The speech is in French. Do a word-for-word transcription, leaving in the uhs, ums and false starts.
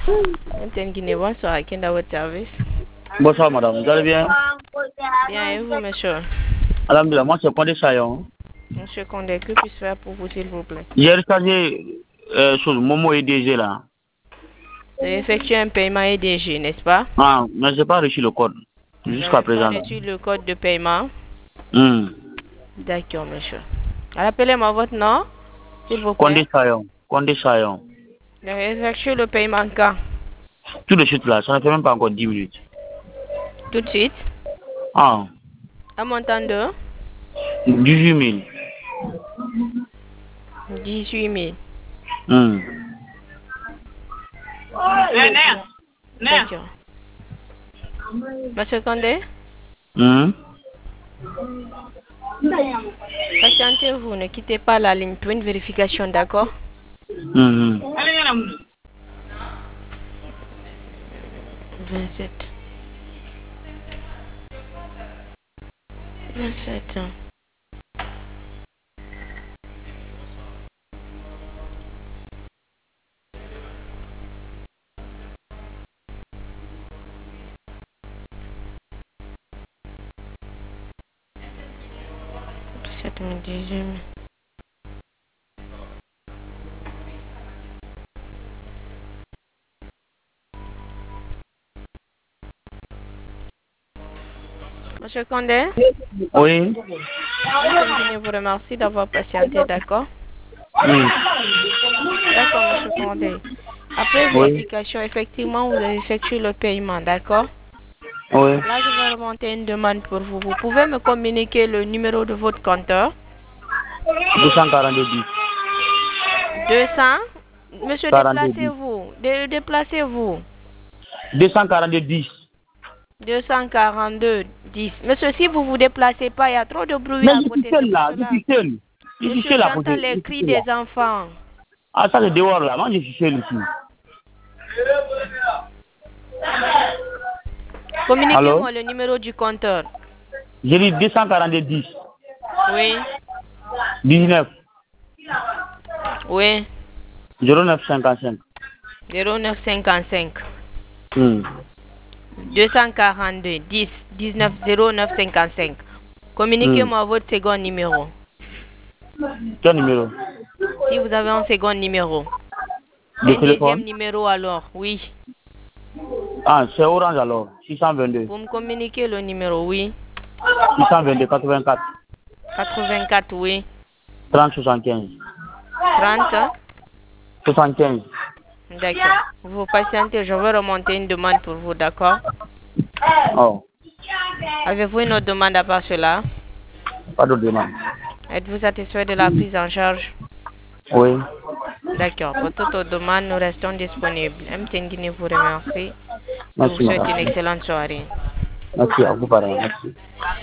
M T N Guinée, bonsoir. Qui est dans votre service? Bonsoir, madame. Vous allez bien? Bien, et vous, monsieur? Alhamdulillah, moi, c'est Condé Sayon. Monsieur Condé, que puis-je faire pour vous, s'il vous plaît? J'ai rechargé euh, sur Momo et D G là. Vous avez effectué un paiement E D G, n'est-ce pas? Ah, mais je n'ai pas reçu le code jusqu'à Vous présent. avez reçu le code de paiement? Hmm. D'accord, monsieur. Rappelez-moi votre nom, s'il vous plaît. Condé Sayon. Condé Sayon. Vous avez effectué le paiement quand? Tout de suite là, ça ne fait même pas encore dix minutes. Tout de suite? Ah, À montant de dix-huit mille. dix-huit mille. Hmm. D'accord. Monsieur Condé, Hmm. patientez-vous, ne quittez pas la ligne pour une vérification, d'accord? Hmm. vingt-sept. vingt-sept. sept mille dix-huit mille. Monsieur Condé, Oui. je vous remercie d'avoir patienté, d'accord? Hmm. D'accord, monsieur Condé. Après Oui. vérification, effectivement, vous avez effectué le paiement, d'accord? Oui. Là, je vais remonter une demande pour vous. Vous pouvez me communiquer le numéro de votre compteur? deux cent quarante-deux dix. deux cents. Monsieur, quarante-deux dix. déplacez-vous. Dé- déplacez-vous. deux cent quarante-deux dix. deux cent quarante-deux dix. Monsieur, si vous vous déplacez pas, il y a trop de bruit Mais à je suis côté, c'est seul pour là, je cela. suis seul. Je suis Monsieur, seul à j'entends côté. les Je suis cris seul là. des enfants. Ah, ça c'est dehors là. Moi je suis seul ici. Communiquez-moi Alors? le numéro du compteur. J'ai dit deux cent quarante-deux dix. Oui. dix-neuf. Oui. zéro neuf cinquante-cinq. zéro neuf cinquante-cinq. Hmm. deux cent quarante-deux dix dix-neuf zéro neuf cinquante-cinq. Hmm. Communiquez-moi votre second numéro. Quel numéro? Si vous avez un second numéro. De Un deuxième téléphone? numéro alors, oui. Ah, c'est Orange alors. six cent vingt-deux. Vous me communiquez le numéro, oui. six cent vingt-deux quatre-vingt-quatre. quatre-vingt-quatre, oui. trente soixante-quinze. trente. soixante-quinze. D'accord. Vous patientez, je vais remonter une demande pour vous, d'accord? Oh, Avez-vous une autre demande à part cela? pas de demande. Êtes-vous satisfait de la prise en charge? Oui. D'accord. Pour toute autre demande, nous restons disponibles. M T N Guinée vous remercie. Je vous Merci souhaite une madame. excellente soirée. Merci à vous pareil. Merci.